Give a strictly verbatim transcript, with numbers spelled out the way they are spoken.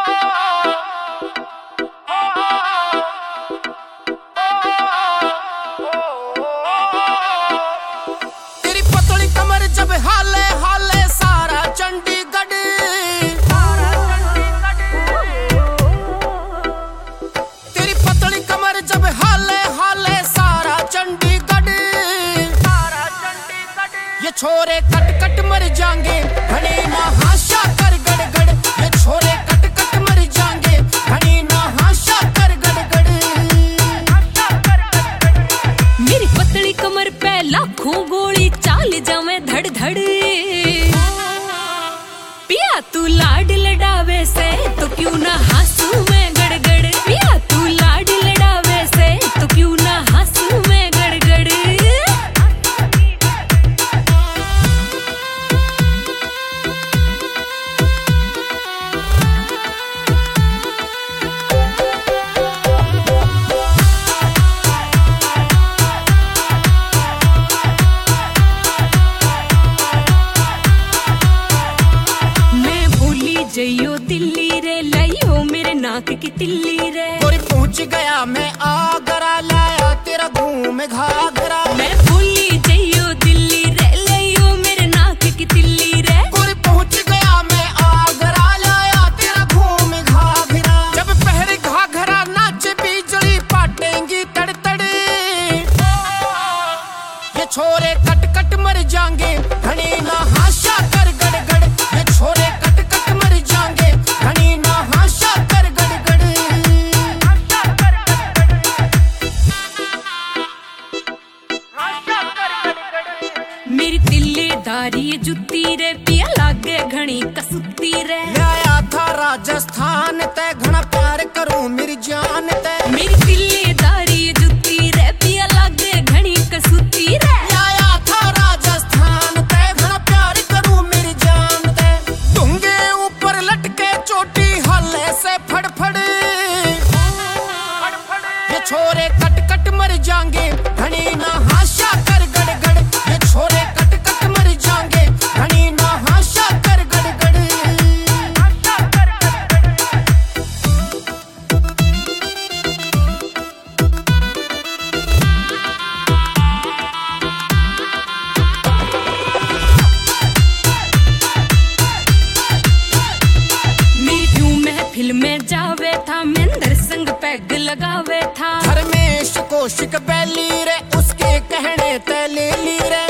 तेरी पतली कमर जब हाले हाले सारा चंडीगढ़, तेरी पतली कमर जब हाले हाले सारा चंडीगढ़। ये छोरे कट कट मर जाएंगे घनी ना हाशा कर गड़गड़, ये छोरे कट कट मर जाएंगे घनी ना हाशा कर गड़गड़। मेरी पतली कमर पे लाखों गोली चाल जावे धड़ धड़। पिया तू लाड लड़ावे से तो क्यों ना हंसू मैं गड़गड़। पिया तू लाड लड़ावे से तो क्यों ना हंसू मैं गड़गड़। जइयो दिल्ली रे लाइयो मेरे नाक की तिल्ली रे। गोरी पहुंच गया मैं आगरा लाया तेरा घूम घाघरा। मैं भूली जइयो दिल्ली रे लाइयो मेरे नाक की तिल्ली रे। गोरी पहुंच गया मैं आगरा लाया तेरा घूम घाघरा। जब पहरे घाघरा नाचे बिजली पाटेंगी तड़ तड़। ये छोरे कट कट मर जाएंगे घनी ना हाशा कर गड़गड़। ये छोरे कट कट मर जाएंगे घनी ना हाशा कर गड़गड़। मेरी तिल्लेदारी जुत्ती रे पिया लागे घनी कसुत्ती रे। आया था राजस्थान ते घना प्यार करूं मेरी जान ते। मेरी तिल्लेदारी जुत्ती रे पिया लागे घनी कसुत्ती रे। आया था राजस्थान ते घना प्यार करूं मेरी जान ते। डूंगे ऊपर लटके चोटी हल्ले से फड़फड़। ये छोरे कट कट मर जाएंगे घनी ना हाशा कर गड़गड़। ये छोरे कट कट मर जाएंगे घनी ना हाशा कर गड़गड़। फिल्म जावे था महेंद्र संग पैग लगावे था। धर्मेश कौशिक बैली रे उसके कहने ते ले ली रे।